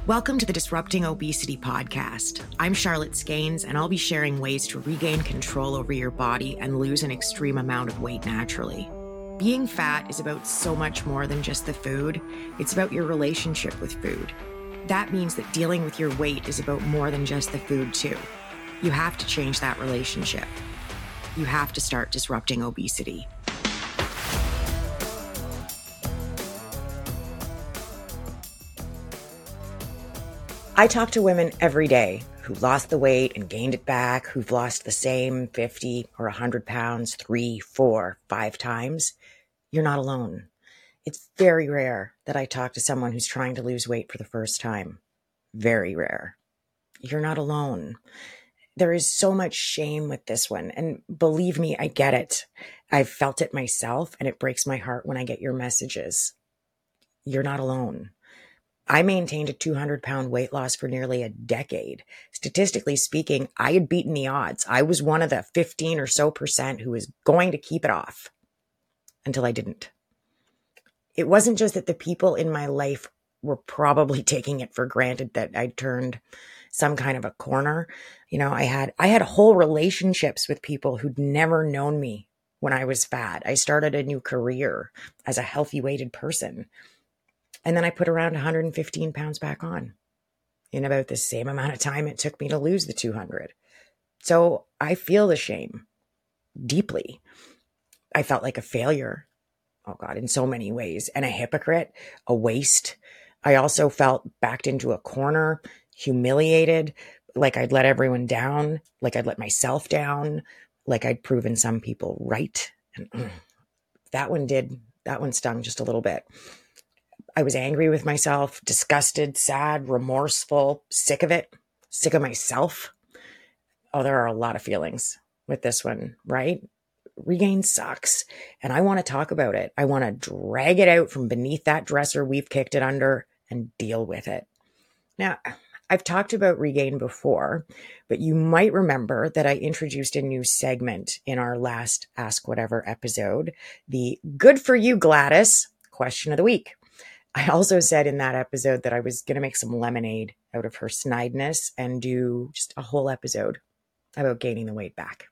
Welcome to the Disrupting Obesity podcast. I'm Charlotte Skanes, and I'll be sharing ways to regain control over your body and lose an extreme amount of weight naturally. Being fat is about so much more than just the food. It's about your relationship with food. That means that dealing with your weight is about more than just the food, too. You have to change that relationship. You have to start disrupting obesity. I talk to women every day who lost the weight and gained it back, who've lost the same 50 or 100 pounds 3, 4, 5 times. You're not alone. It's very rare that I talk to someone who's trying to lose weight for the first time. Very rare. You're not alone. There is so much shame with this one. And believe me, I get it. I've felt it myself, and it breaks my heart when I get your messages. You're not alone. I maintained a 200-pound weight loss for nearly a decade. Statistically speaking, I had beaten the odds. I was one of the 15 or so percent who was going to keep it off until I didn't. It wasn't just that the people in my life were probably taking it for granted that I turned some kind of a corner. You know, I had whole relationships with people who'd never known me when I was fat. I started a new career as a healthy weighted person. And then I put around 115 pounds back on in about the same amount of time it took me to lose the 200. So I feel the shame deeply. I felt like a failure. Oh God, in so many ways. And a hypocrite, a waste. I also felt backed into a corner, humiliated, like I'd let everyone down, like I'd let myself down, like I'd proven some people right. And that one stung just a little bit. I was angry with myself, disgusted, sad, remorseful, sick of it, sick of myself. Oh, there are a lot of feelings with this one, right? Regain sucks. And I want to talk about it. I want to drag it out from beneath that dresser we've kicked it under and deal with it. Now, I've talked about Regain before, but you might remember that I introduced a new segment in our last Ask Whatever episode, the Good for You, Gladys question of the week. I also said in that episode that I was going to make some lemonade out of her snideness and do just a whole episode about gaining the weight back.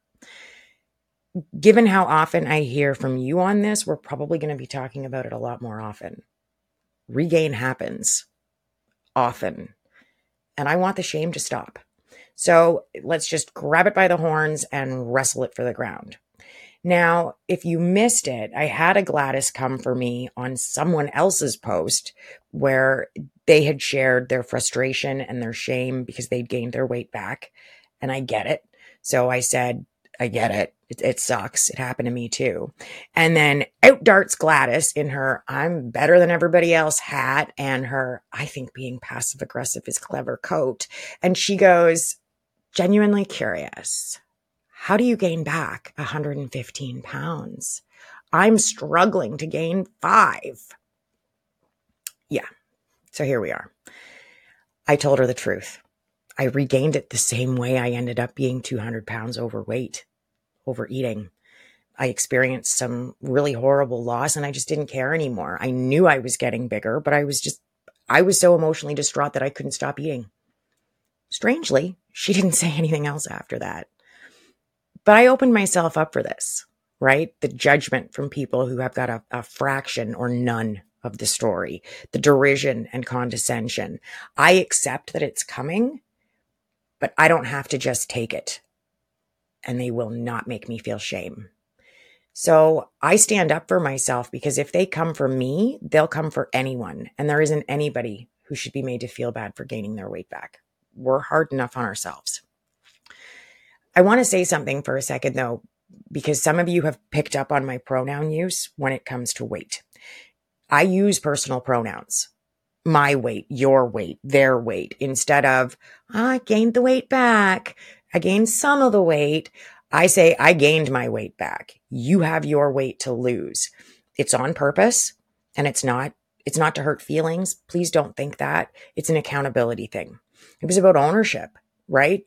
Given how often I hear from you on this, we're probably going to be talking about it a lot more often. Regain happens often, and I want the shame to stop. So let's just grab it by the horns and wrestle it for the ground. Now, if you missed it, I had a Gladys come for me on someone else's post where they had shared their frustration and their shame because they'd gained their weight back. And I get it. So I said, I get it. It sucks. It happened to me too. And then out darts Gladys in her I'm better than everybody else hat and her I think being passive aggressive is clever coat. And she goes, genuinely curious. How do you gain back 115 pounds? I'm struggling to gain 5. Yeah, so here we are. I told her the truth. I regained it the same way I ended up being 200 pounds overweight, overeating. I experienced some really horrible loss and I just didn't care anymore. I knew I was getting bigger, but I was so emotionally distraught that I couldn't stop eating. Strangely, she didn't say anything else after that. But I opened myself up for this, right? The judgment from people who have got a fraction or none of the story, the derision and condescension. I accept that it's coming, but I don't have to just take it. And they will not make me feel shame. So I stand up for myself because if they come for me, they'll come for anyone. And there isn't anybody who should be made to feel bad for gaining their weight back. We're hard enough on ourselves. I want to say something for a second, though, because some of you have picked up on my pronoun use when it comes to weight. I use personal pronouns. My weight, your weight, their weight, instead of, I gained the weight back. I gained some of the weight. I say, I gained my weight back. You have your weight to lose. It's on purpose, and it's not to hurt feelings. Please don't think that. It's an accountability thing. It was about ownership, right?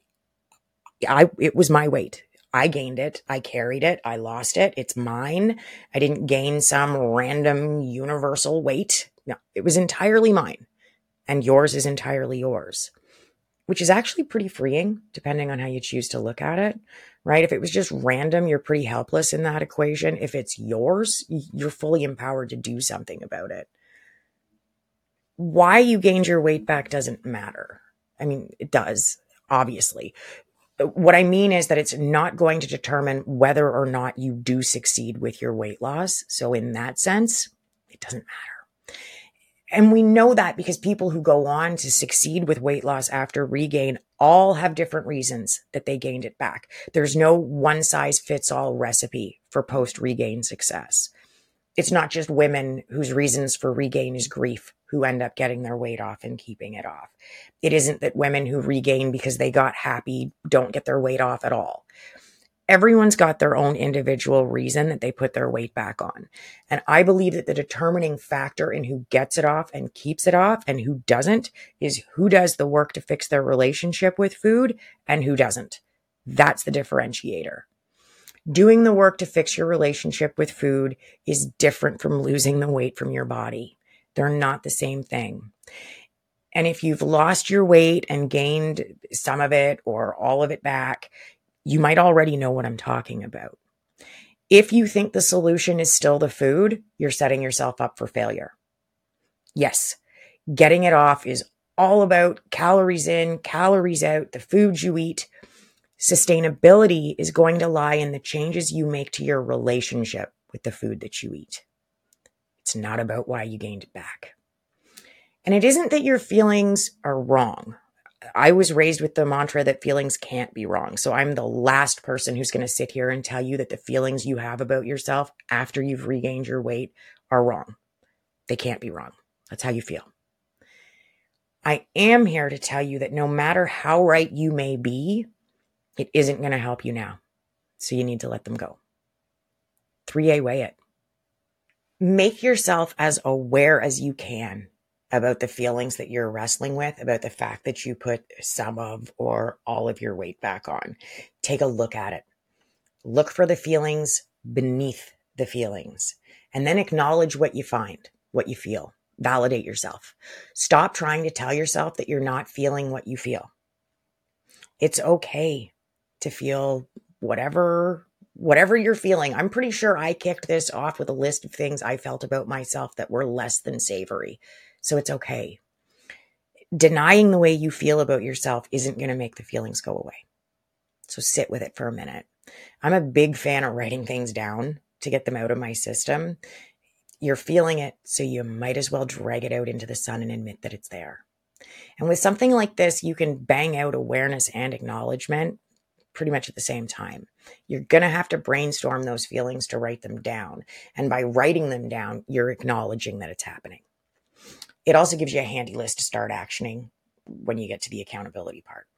It was my weight. I gained it. I carried it. I lost it. It's mine. I didn't gain some random universal weight. No, it was entirely mine. and yours is entirely yours, which is actually pretty freeing depending on how you choose to look at it, right? If it was just random, you're pretty helpless in that equation. If it's yours, you're fully empowered to do something about it. Why you gained your weight back doesn't matter. I mean, it does, obviously. What I mean is that it's not going to determine whether or not you do succeed with your weight loss. So in that sense, it doesn't matter. And we know that because people who go on to succeed with weight loss after regain all have different reasons that they gained it back. There's no one size fits all recipe for post regain success. It's not just women whose reasons for regain is grief who end up getting their weight off and keeping it off. It isn't that women who regain because they got happy don't get their weight off at all. Everyone's got their own individual reason that they put their weight back on. And I believe that the determining factor in who gets it off and keeps it off and who doesn't is who does the work to fix their relationship with food and who doesn't. That's the differentiator. Doing the work to fix your relationship with food is different from losing the weight from your body. They're not the same thing. And if you've lost your weight and gained some of it or all of it back, you might already know what I'm talking about. If you think the solution is still the food, you're setting yourself up for failure. Yes, getting it off is all about calories in, calories out, the foods you eat. Sustainability is going to lie in the changes you make to your relationship with the food that you eat. It's not about why you gained it back. And it isn't that your feelings are wrong. I was raised with the mantra that feelings can't be wrong. So I'm the last person who's going to sit here and tell you that the feelings you have about yourself after you've regained your weight are wrong. They can't be wrong. That's how you feel. I am here to tell you that no matter how right you may be, it isn't going to help you now. So you need to let them go. 3A weigh it. Make yourself as aware as you can about the feelings that you're wrestling with, about the fact that you put some of or all of your weight back on. Take a look at it. Look for the feelings beneath the feelings, and then acknowledge what you find, what you feel. Validate yourself. Stop trying to tell yourself that you're not feeling what you feel. It's okay to feel whatever you're feeling. I'm pretty sure I kicked this off with a list of things I felt about myself that were less than savory. So it's okay. Denying the way you feel about yourself isn't going to make the feelings go away. So sit with it for a minute. I'm a big fan of writing things down to get them out of my system. You're feeling it, so you might as well drag it out into the sun and admit that it's there. And with something like this, you can bang out awareness and acknowledgement pretty much at the same time. You're going to have to brainstorm those feelings to write them down. And by writing them down, you're acknowledging that it's happening. It also gives you a handy list to start actioning when you get to the accountability part.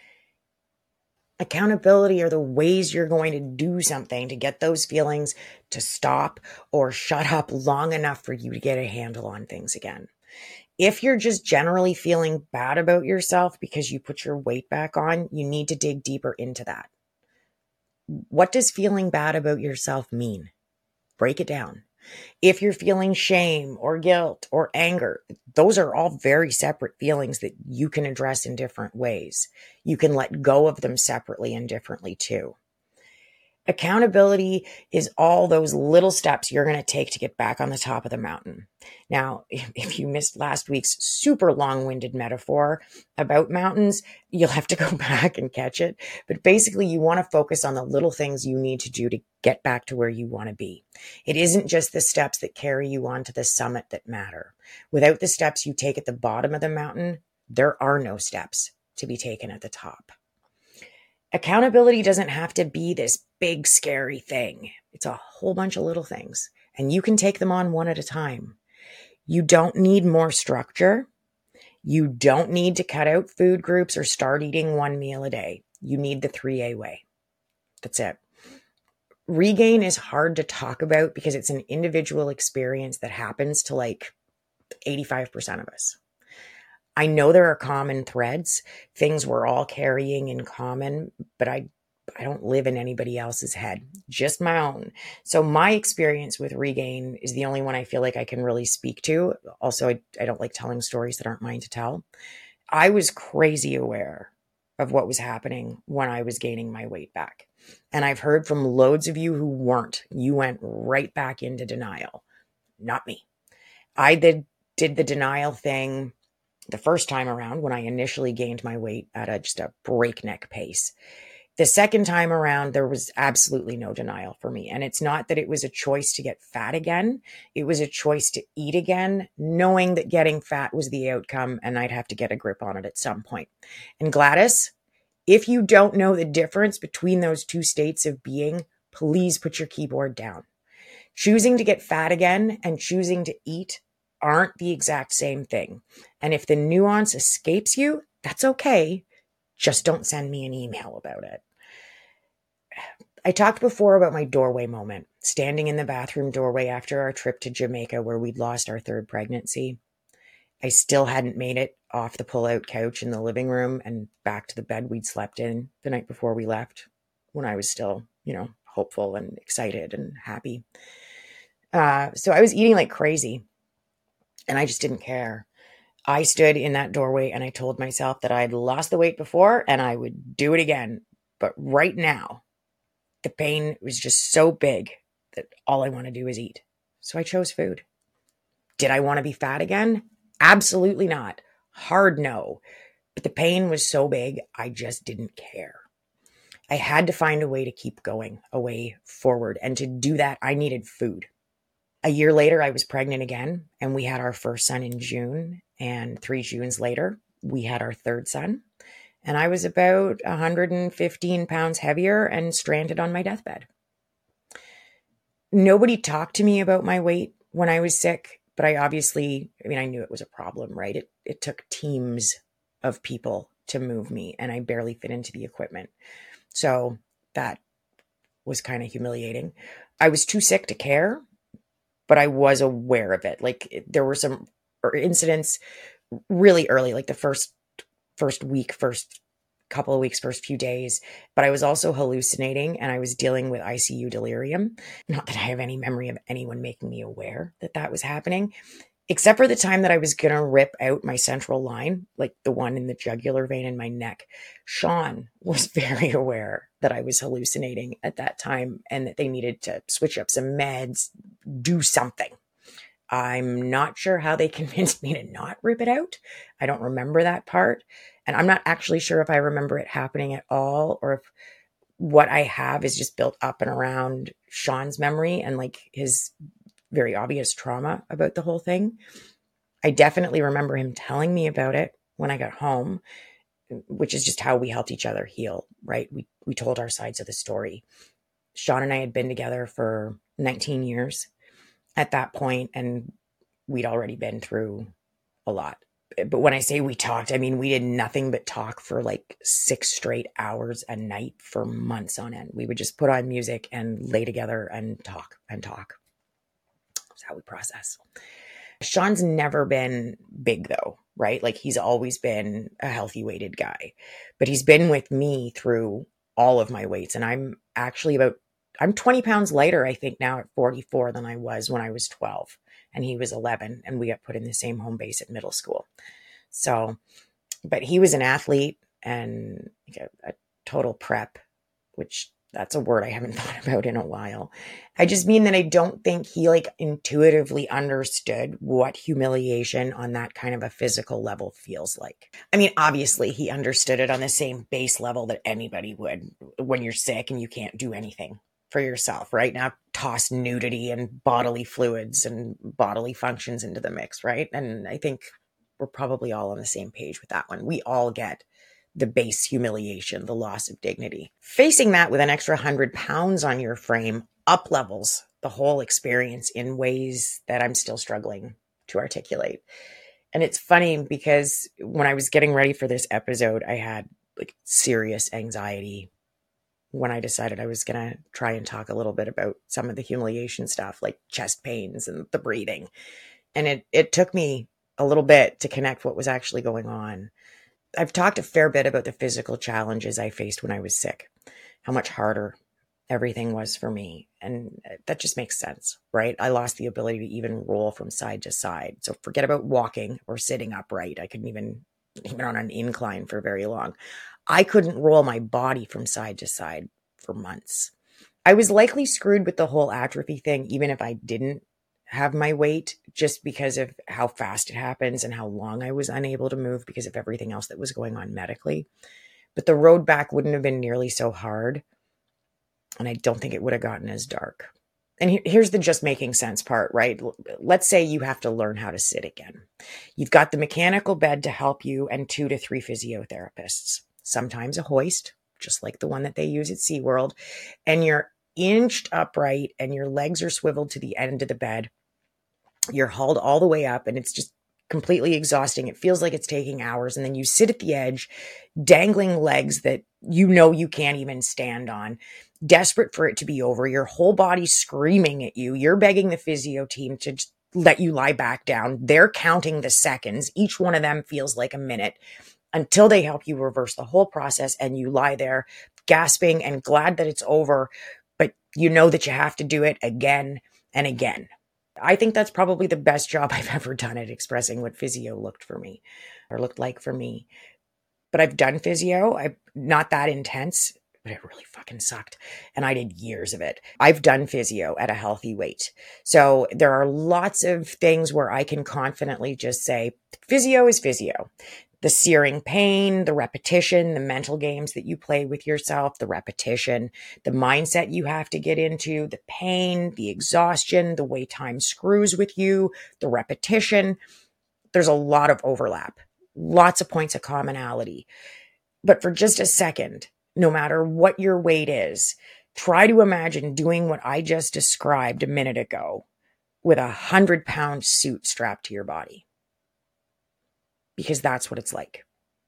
Accountability are the ways you're going to do something to get those feelings to stop or shut up long enough for you to get a handle on things again. If you're just generally feeling bad about yourself because you put your weight back on, you need to dig deeper into that. What does feeling bad about yourself mean? Break it down. If you're feeling shame or guilt or anger, those are all very separate feelings that you can address in different ways. You can let go of them separately and differently too. Accountability is all those little steps you're going to take to get back on the top of the mountain. Now, if you missed last week's super long-winded metaphor about mountains, you'll have to go back and catch it. But basically, you want to focus on the little things you need to do to get back to where you want to be. It isn't just the steps that carry you on to the summit that matter. Without the steps you take at the bottom of the mountain, there are no steps to be taken at the top. Accountability doesn't have to be this big, scary thing. It's a whole bunch of little things, and you can take them on one at a time. You don't need more structure. You don't need to cut out food groups or start eating one meal a day. You need the 3A way. That's it. Regain is hard to talk about because it's an individual experience that happens to like 85% of us. I know there are common threads, things we're all carrying in common, but I I don't live in anybody else's head, just my own. So my experience with Regain is the only one I feel like I can really speak to. Also, I don't like telling stories that aren't mine to tell. I was crazy aware of what was happening when I was gaining my weight back. And I've heard from loads of you who weren't. You went right back into denial. Not me. I did the denial thing the first time around when I initially gained my weight at just a breakneck pace. The second time around, there was absolutely no denial for me. And it's not that it was a choice to get fat again. It was a choice to eat again, knowing that getting fat was the outcome and I'd have to get a grip on it at some point. And Gladys, if you don't know the difference between those two states of being, please put your keyboard down. Choosing to get fat again and choosing to eat aren't the exact same thing. And if the nuance escapes you, that's okay. Just don't send me an email about it. I talked before about my doorway moment, standing in the bathroom doorway after our trip to Jamaica where we'd lost our third pregnancy. I still hadn't made it off the pull-out couch in the living room and back to the bed we'd slept in the night before we left, when I was still, hopeful and excited and happy. So I was eating like crazy and I just didn't care. I stood in that doorway and I told myself that I'd lost the weight before and I would do it again. But right now, the pain was just so big that all I want to do is eat. So I chose food. Did I want to be fat again? Absolutely not. Hard no. But the pain was so big, I just didn't care. I had to find a way to keep going, a way forward. And to do that, I needed food. A year later, I was pregnant again, and we had our first son in June. And 3 Junes later, we had our third son. And I was about 115 pounds heavier and stranded on my deathbed. Nobody talked to me about my weight when I was sick, but I knew it was a problem, right? It took teams of people to move me, and I barely fit into the equipment. So that was kind of humiliating. I was too sick to care, but I was aware of it. Like there were some incidents really early, like the first week, first couple of weeks, first few days, but I was also hallucinating and I was dealing with ICU delirium. Not that I have any memory of anyone making me aware that that was happening, except for the time that I was going to rip out my central line, like the one in the jugular vein in my neck. Sean was very aware that I was hallucinating at that time and that they needed to switch up some meds, do something. I'm not sure how they convinced me to not rip it out. I don't remember that part. And I'm not actually sure if I remember it happening at all or if what I have is just built up and around Sean's memory and like his very obvious trauma about the whole thing. I definitely remember him telling me about it when I got home, which is just how we helped each other heal, right? We told our sides of the story. Sean and I had been together for 19 years at that point, and we'd already been through a lot. But when I say we talked, I mean we did nothing but talk for like 6 straight hours a night for months on end. We would just put on music and lay together and talk and talk. That's how we process. Sean's never been big though, right? Like he's always been a healthy weighted guy, but he's been with me through all of my weights. And I'm 20 pounds lighter, I think now at 44 than I was when I was 12 and he was 11 and we got put in the same home base at middle school. So, but he was an athlete and a total prep, which that's a word I haven't thought about in a while. I just mean that I don't think he like intuitively understood what humiliation on that kind of a physical level feels like. I mean, obviously he understood it on the same base level that anybody would when you're sick and you can't do anything for yourself, right? Now toss nudity and bodily fluids and bodily functions into the mix, right? And I think we're probably all on the same page with that one. We all get the base humiliation, the loss of dignity. Facing that with an extra 100 pounds on your frame up levels the whole experience in ways that I'm still struggling to articulate. And it's funny because when I was getting ready for this episode, I had like serious anxiety when I decided I was going to try and talk a little bit about some of the humiliation stuff, like chest pains and the breathing. And it took me a little bit to connect what was actually going on. I've talked a fair bit about the physical challenges I faced when I was sick. how much harder everything was for me. And that just makes sense, right? I lost the ability to even roll from side to side. So forget about walking or sitting upright. I couldn't even on an incline for very long. I couldn't roll my body from side to side for months. I was likely screwed with the whole atrophy thing, even if I didn't have my weight, just because of how fast it happens and how long I was unable to move because of everything else that was going on medically. But the road back wouldn't have been nearly so hard. And I don't think it would have gotten as dark. And here's the just making sense part, right? Let's say you have to learn how to sit again. You've got the mechanical bed to help you and 2 to 3 physiotherapists, sometimes a hoist, just like the one that they use at SeaWorld. And you're inched upright and your legs are swiveled to the end of the bed. You're hauled all the way up and it's just completely exhausting. It feels like it's taking hours. And then you sit at the edge, dangling legs that you can't even stand on, desperate for it to be over. Your whole body screaming at you. You're begging the physio team to just let you lie back down. They're counting the seconds. Each one of them feels like a minute until they help you reverse the whole process. And you lie there gasping and glad that it's over, but you know that you have to do it again and again. I think that's probably the best job I've ever done at expressing what physio looked like for me. But I've done physio. I'm not that intense, but it really fucking sucked. And I did years of it. I've done physio at a healthy weight. So there are lots of things where I can confidently just say, physio is physio. The searing pain, the repetition, the mental games that you play with yourself, the repetition, the mindset you have to get into, the pain, the exhaustion, the way time screws with you, the repetition. There's a lot of overlap, lots of points of commonality. But for just a second, no matter what your weight is, try to imagine doing what I just described a minute ago with 100-pound suit strapped to your body. Because that's what it's like.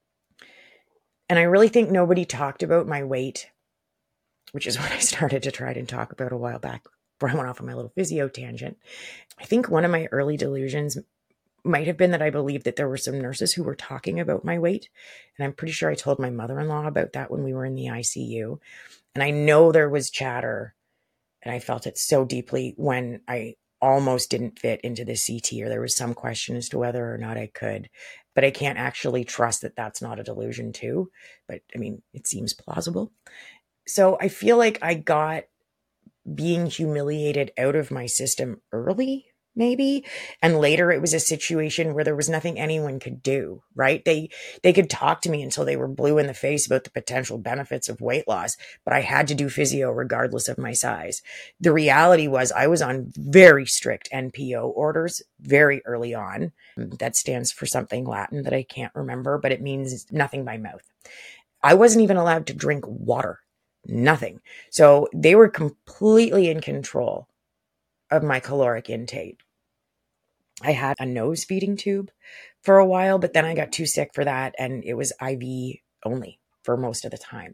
And I really think nobody talked about my weight, which is what I started to try to talk about a while back before I went off on my little physio tangent. I think one of my early delusions might have been that I believed that there were some nurses who were talking about my weight. And I'm pretty sure I told my mother-in-law about that when we were in the ICU. And I know there was chatter, and I felt it so deeply when I almost didn't fit into the CT, or there was some question as to whether or not I could. But I can't actually trust that that's not a delusion too. But I mean, it seems plausible. So I feel like I got being humiliated out of my system early, maybe. And later it was a situation where there was nothing anyone could do, right? They could talk to me until they were blue in the face about the potential benefits of weight loss, but I had to do physio regardless of my size. The reality was I was on very strict NPO orders very early on. That stands for something Latin that I can't remember, but it means nothing by mouth. I wasn't even allowed to drink water, nothing. So they were completely in control of my caloric intake. I had a nose feeding tube for a while, but then I got too sick for that, and it was IV only for most of the time.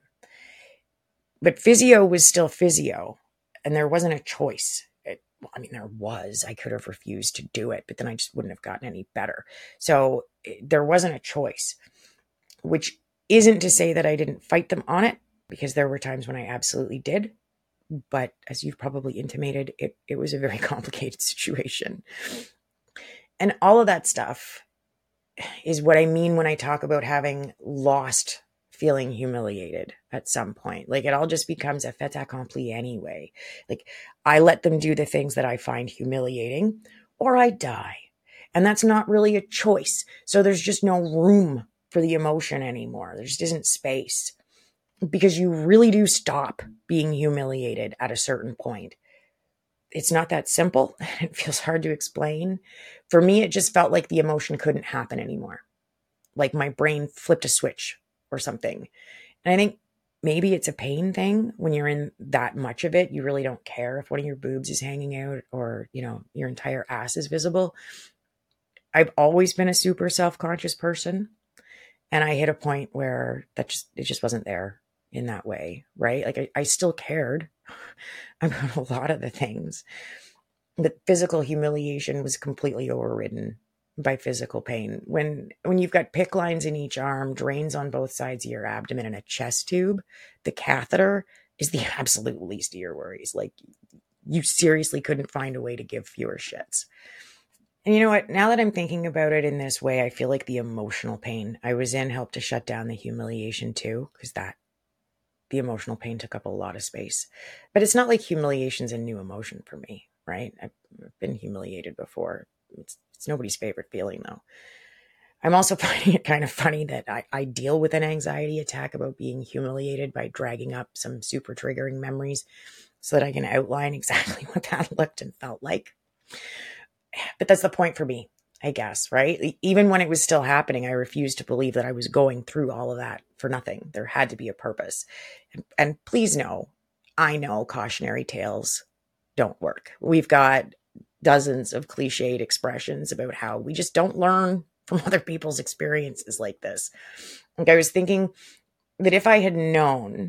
But physio was still physio, and there wasn't a choice. There was. I could have refused to do it, but then I just wouldn't have gotten any better. So there wasn't a choice, which isn't to say that I didn't fight them on it, because there were times when I absolutely did. But as you've probably intimated, it was a very complicated situation. And all of that stuff is what I mean when I talk about having lost feeling humiliated at some point. Like, it all just becomes a fait accompli anyway. Like, I let them do the things that I find humiliating, or I die. And that's not really a choice. So there's just no room for the emotion anymore. There just isn't space. Because you really do stop being humiliated at a certain point. It's not that simple. It feels hard to explain. For me, it just felt like the emotion couldn't happen anymore. Like my brain flipped a switch or something. And I think maybe it's a pain thing. When you're in that much of it, you really don't care if one of your boobs is hanging out or, your entire ass is visible. I've always been a super self-conscious person. And I hit a point where it just wasn't there in that way, right? Like I still cared about a lot of the things. The physical humiliation was completely overridden by physical pain. When you've got PICC lines in each arm, drains on both sides of your abdomen, and a chest tube, the catheter is the absolute least of your worries. Like, you seriously couldn't find a way to give fewer shits. And you know what? Now that I'm thinking about it in this way, I feel like the emotional pain I was in helped to shut down the humiliation too, because the emotional pain took up a lot of space. But it's not like humiliation's a new emotion for me, right? I've been humiliated before. It's nobody's favorite feeling, though. I'm also finding it kind of funny that I deal with an anxiety attack about being humiliated by dragging up some super triggering memories so that I can outline exactly what that looked and felt like. But that's the point for me, I guess, right? Even when it was still happening, I refused to believe that I was going through all of that for nothing. There had to be a purpose. And please know, I know cautionary tales don't work. We've got dozens of cliched expressions about how we just don't learn from other people's experiences like this. Like, I was thinking that if I had known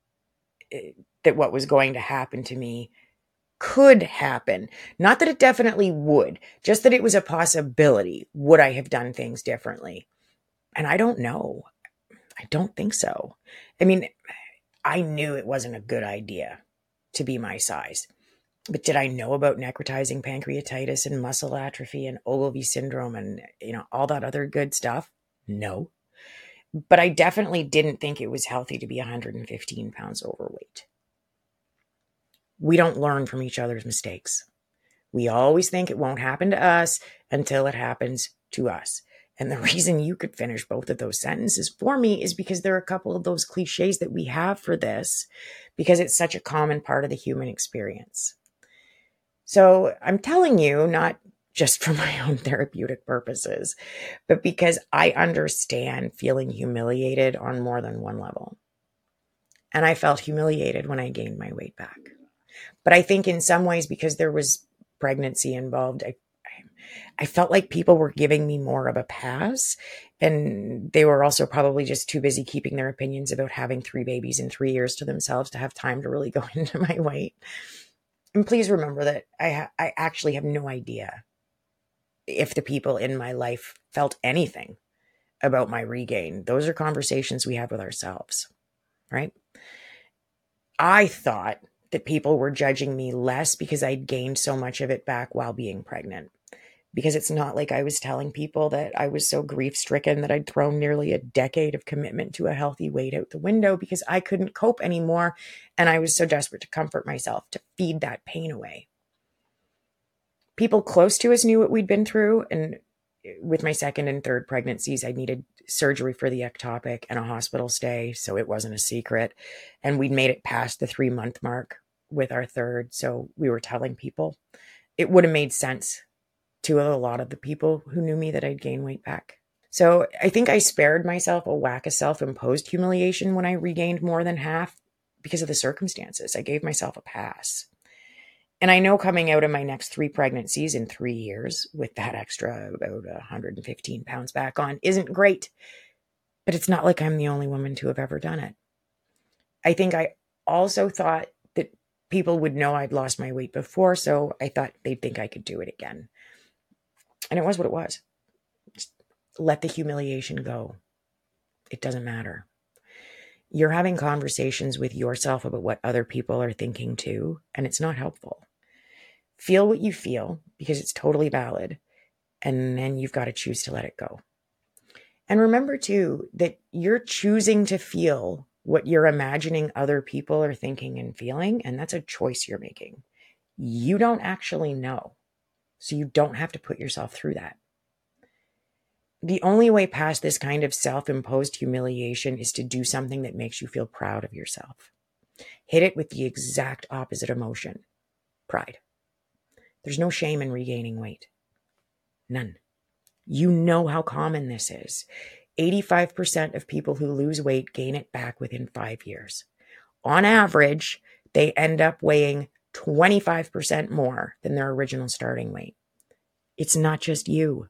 that what was going to happen to me could happen, not that it definitely would, just that it was a possibility, would I have done things differently? And I don't know. I don't think so. I mean, I knew it wasn't a good idea to be my size. But did I know about necrotizing pancreatitis and muscle atrophy and Ogilvy syndrome and, all that other good stuff? No. But I definitely didn't think it was healthy to be 115 pounds overweight. We don't learn from each other's mistakes. We always think it won't happen to us until it happens to us. And the reason you could finish both of those sentences for me is because there are a couple of those cliches that we have for this, because it's such a common part of the human experience. So I'm telling you, not just for my own therapeutic purposes, but because I understand feeling humiliated on more than one level. And I felt humiliated when I gained my weight back. But I think in some ways, because there was pregnancy involved, I felt like people were giving me more of a pass, and they were also probably just too busy keeping their opinions about having 3 babies in 3 years to themselves to have time to really go into my weight. And please remember that I actually have no idea if the people in my life felt anything about my regain. Those are conversations we have with ourselves, right? I thought that people were judging me less because I'd gained so much of it back while being pregnant. Because it's not like I was telling people that I was so grief-stricken that I'd thrown nearly a decade of commitment to a healthy weight out the window because I couldn't cope anymore, and I was so desperate to comfort myself, to feed that pain away. People close to us knew what we'd been through, and with my second and third pregnancies, I needed surgery for the ectopic and a hospital stay, so it wasn't a secret. And we'd made it past the 3-month mark with our third, so we were telling people. It would have made sense to a lot of the people who knew me that I'd gain weight back. So I think I spared myself a whack of self-imposed humiliation when I regained more than half because of the circumstances. I gave myself a pass. And I know coming out of my next 3 pregnancies in 3 years with that extra about 115 pounds back on isn't great, but it's not like I'm the only woman to have ever done it. I think I also thought that people would know I'd lost my weight before, so I thought they'd think I could do it again. And it was what it was. Just let the humiliation go. It doesn't matter. You're having conversations with yourself about what other people are thinking too, and it's not helpful. Feel what you feel because it's totally valid, and then you've got to choose to let it go. And remember too that you're choosing to feel what you're imagining other people are thinking and feeling, and that's a choice you're making. You don't actually know. So you don't have to put yourself through that. The only way past this kind of self-imposed humiliation is to do something that makes you feel proud of yourself. Hit it with the exact opposite emotion, pride. There's no shame in regaining weight. None. You know how common this is. 85% of people who lose weight gain it back within 5 years. On average, they end up weighing 25% more than their original starting weight. It's not just you.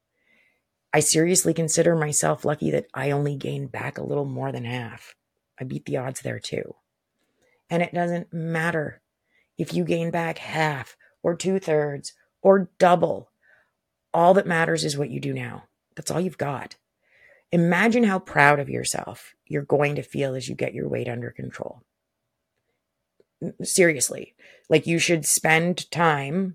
I seriously consider myself lucky that I only gained back a little more than half. I beat the odds there too. And it doesn't matter if you gain back half or 2/3 or double. All that matters is what you do now. That's all you've got. Imagine how proud of yourself you're going to feel as you get your weight under control. Seriously. Like, you should spend time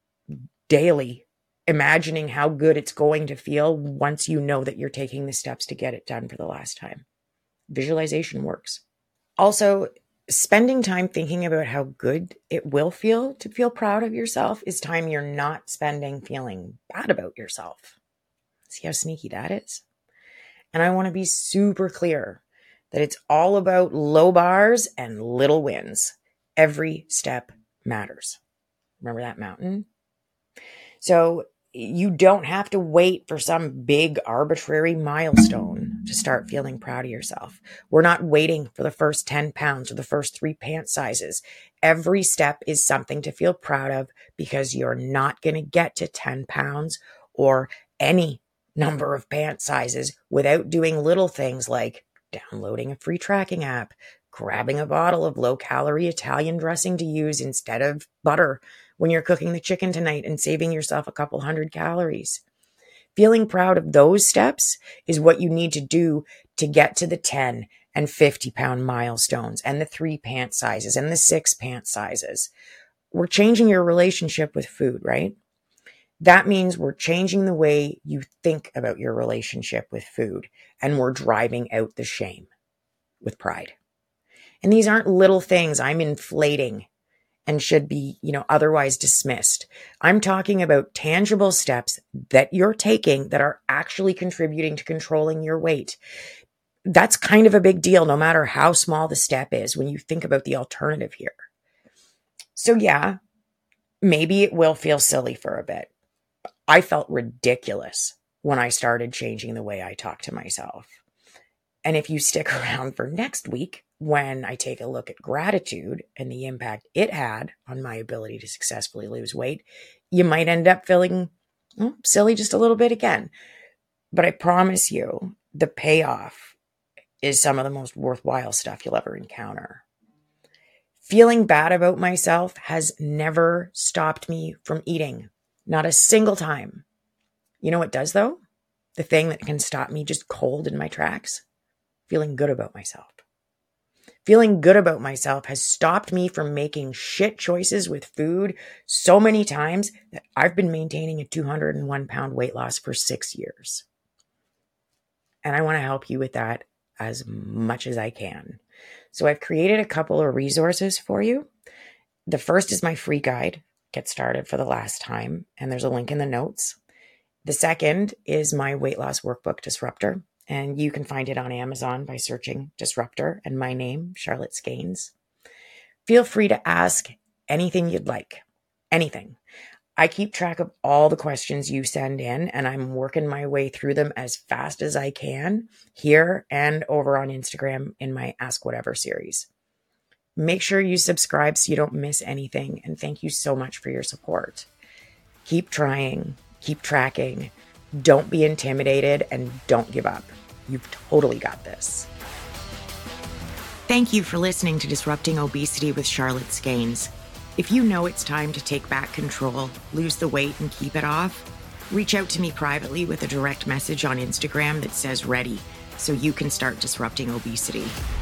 daily imagining how good it's going to feel once you know that you're taking the steps to get it done for the last time. Visualization works. Also, spending time thinking about how good it will feel to feel proud of yourself is time you're not spending feeling bad about yourself. See how sneaky that is? And I want to be super clear that it's all about low bars and little wins. Every step matters. Remember that mountain? So you don't have to wait for some big arbitrary milestone to start feeling proud of yourself. We're not waiting for the first 10 pounds or the first 3 pant sizes. Every step is something to feel proud of, because you're not going to get to 10 pounds or any number of pant sizes without doing little things like downloading a free tracking app, grabbing a bottle of low-calorie Italian dressing to use instead of butter when you're cooking the chicken tonight, and saving yourself a couple hundred calories. Feeling proud of those steps is what you need to do to get to the 10 and 50 pound milestones and the 3 pant sizes and the 6 pant sizes. We're changing your relationship with food, right? That means we're changing the way you think about your relationship with food, and we're driving out the shame with pride. And these aren't little things I'm inflating and should be, otherwise dismissed. I'm talking about tangible steps that you're taking that are actually contributing to controlling your weight. That's kind of a big deal, no matter how small the step is, when you think about the alternative here. So yeah, maybe it will feel silly for a bit. I felt ridiculous when I started changing the way I talk to myself. And if you stick around for next week, when I take a look at gratitude and the impact it had on my ability to successfully lose weight, you might end up feeling silly just a little bit again. But I promise you, the payoff is some of the most worthwhile stuff you'll ever encounter. Feeling bad about myself has never stopped me from eating. Not a single time. You know what does, though? The thing that can stop me just cold in my tracks? Feeling good about myself. Feeling good about myself has stopped me from making shit choices with food so many times that I've been maintaining a 201 pound weight loss for 6 years. And I want to help you with that as much as I can. So I've created a couple of resources for you. The first is my free guide, Get Started for the Last Time, and there's a link in the notes. The second is my weight loss workbook, Disruptor. And you can find it on Amazon by searching Disruptor and my name, Charlotte Skanes. Feel free to ask anything you'd like. Anything. I keep track of all the questions you send in, and I'm working my way through them as fast as I can here and over on Instagram in my Ask Whatever series. Make sure you subscribe so you don't miss anything, and thank you so much for your support. Keep trying, keep tracking. Don't be intimidated, and don't give up. You've totally got this. Thank you for listening to Disrupting Obesity with Charlotte Skanes. If you know it's time to take back control, lose the weight, and keep it off, reach out to me privately with a direct message on Instagram that says ready, so you can start disrupting obesity.